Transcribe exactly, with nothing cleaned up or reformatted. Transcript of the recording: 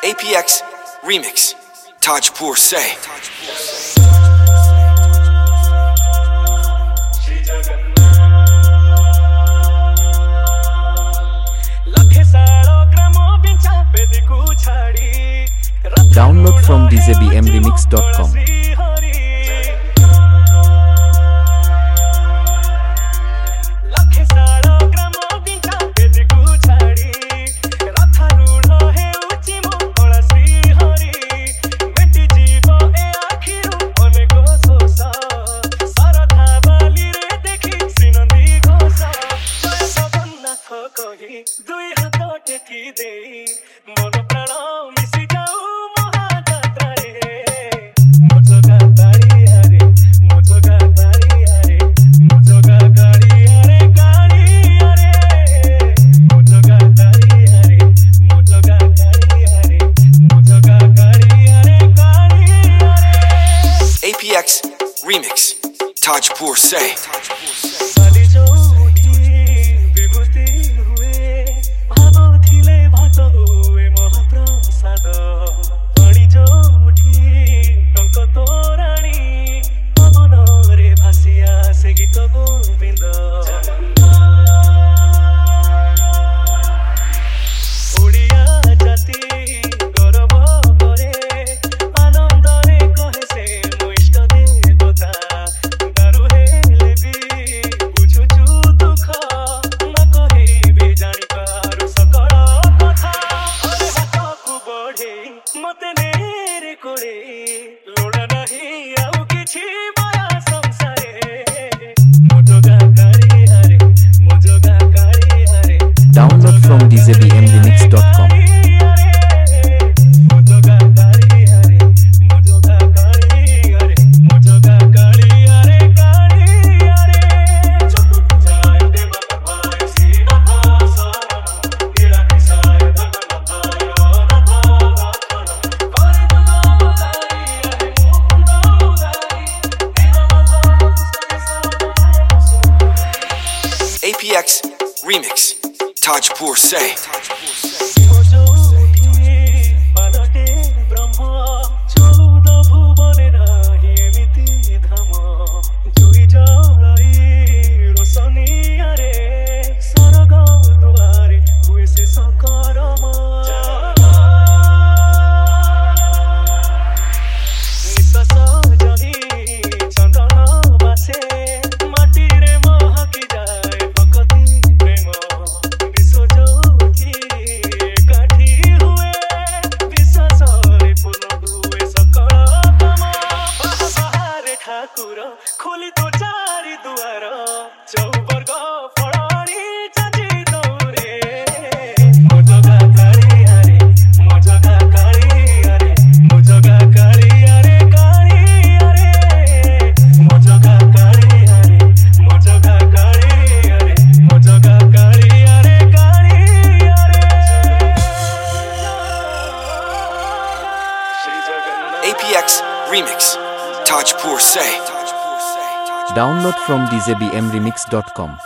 A P X Remix, Tajpur Say. Download from d j b m remix dot com. दुई हाथ टेकी देई मोर प्राण मिसी जाऊ महायात्रा रे मोजगा ताड़िया रे मोजगा ताड़िया रे मोजगा गाड़िया रे गाड़िया रे मोजगा ताड़िया रे मोजगा गाड़िया रे मोजगा गाड़िया रे गाड़िया रे A P X Remix, Tajpur Say. मते नेरे कोड़े लोड़ा नहीं आउ किछि माया संसारे मोजगा काड़िया रे मोजगा काड़िया रे Download from d j b m remix dot com. मोजगा काड़िया रे मोजगा काड़िया रे मोजगा काड़िया रे काड़िया रे चुप जाए दे बाबा सी बाबा सारा तेरा किसाए बाबा A P X Remix, Tajpur Say. खोली तो चारी दुआर चौवर्ग फड़ानी चाची दौरे मोजगा काड़िया रे मोजगा काड़िया रे मोजगा काड़िया रे काड़िया रे मोजगा काड़िया रे मोजगा काड़िया रे मोजगा काड़िया रे काड़िया रे Shri Jagannath. A P X Remix, Tajpur Say. Download from d j b m remix dot com.